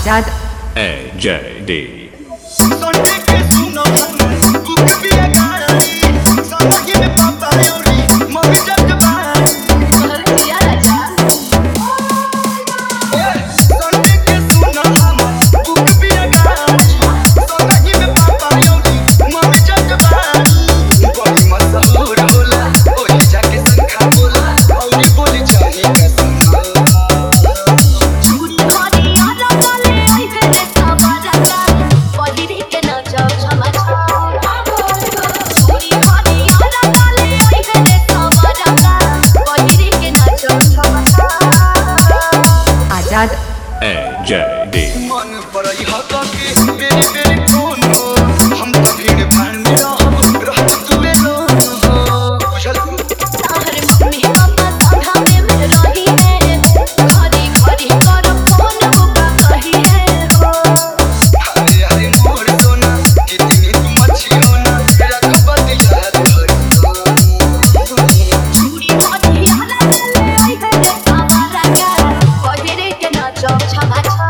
आजाद AJD AJD मन पर हका के मेरे मेरे कौन हो हम तो भीड़ भाड़ में रहत तुवे लो बुझल ताहरे मम्मी पापा साधा में मैं रही है घरी घरी कर फोन होगा कही है हो अरे अरे मोर सोना कितनी तुम अच्छी हो ना तेरा खबर दिया चूड़ी मोती हला ले आई है रे हमारा का कोई के ना चौक छमा छा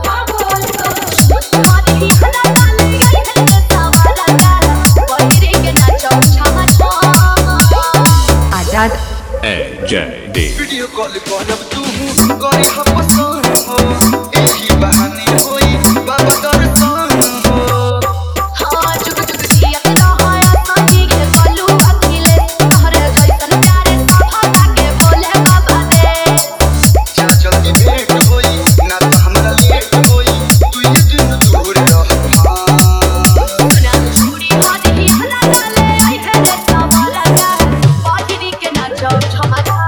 AJD वीडियो कॉल करब तू करी हम पसंद हो एही बहाने होई बाबा दर्शन हो हां जुग जुग जिया ना होया सही के बोलू अखिले तोहरे जैसन प्यारे सफा के बोले बाबा दे जा जल्दी भेंट होई ना तो हमरा लेट होई तू ये दिन दूर रह ना चूड़ी मोती हला ले आई है रे हमारा का पार्टी के ना चौक छमा छा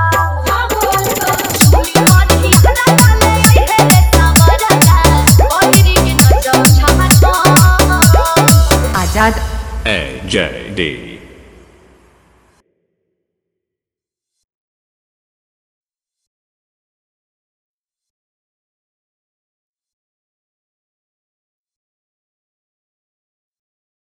आजाद AJD